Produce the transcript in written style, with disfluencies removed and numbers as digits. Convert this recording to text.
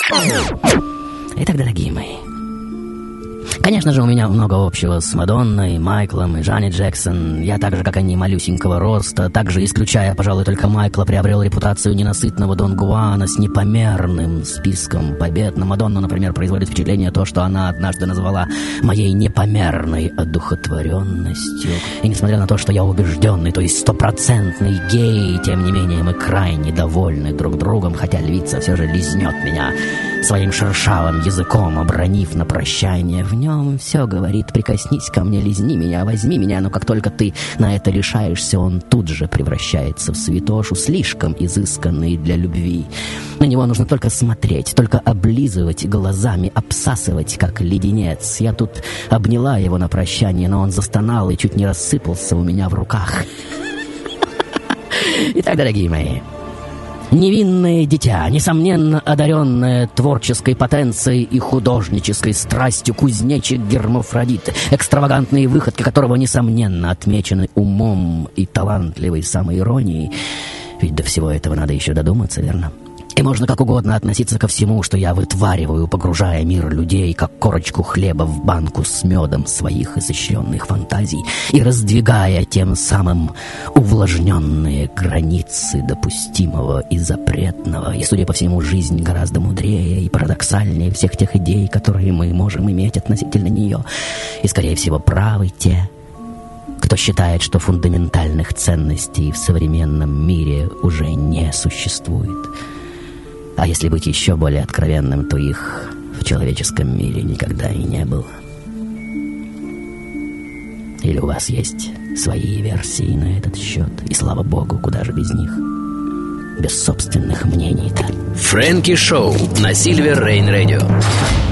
Итак, дорогие мои, конечно же, у меня много общего с Мадонной, Майклом и Джанет Джексон. Я так же, как они, малюсенького роста, также, исключая, пожалуй, только Майкла, приобрел репутацию ненасытного Дон Гуана с непомерным списком побед. На Мадонну, например, производит впечатление то, что она однажды назвала моей непомерной одухотворенностью. И несмотря на то, что я убежденный, то есть стопроцентный гей, тем не менее мы крайне довольны друг другом, хотя львица все же лизнет меня своим шершавым языком, обронив на прощание: в нем все говорит: прикоснись ко мне, лизни меня, возьми меня. Но как только ты на это решаешься, он тут же превращается в святошу, слишком изысканный для любви. На него нужно только смотреть, только облизывать глазами, обсасывать, как леденец. Я тут обняла его на прощание, но он застонал и чуть не рассыпался у меня в руках. Итак, дорогие мои, невинное дитя, несомненно одаренное творческой потенцией и художнической страстью, кузнечик-гермафродит, экстравагантные выходки которого, несомненно, отмечены умом и талантливой самоиронией. Ведь до всего этого надо еще додуматься, верно? И можно как угодно относиться ко всему, что я вытвариваю, погружая мир людей, как корочку хлеба в банку с медом своих изощренных фантазий, и раздвигая тем самым увлажненные границы допустимого и запретного. И, судя по всему, жизнь гораздо мудрее и парадоксальнее всех тех идей, которые мы можем иметь относительно нее. И, скорее всего, правы те, кто считает, что фундаментальных ценностей в современном мире уже не существует. А если быть еще более откровенным, то их в человеческом мире никогда и не было. Или у вас есть свои версии на этот счет? И слава богу, куда же без них? Без собственных мнений-то. Фрэнки Шоу на Silver Rain Radio.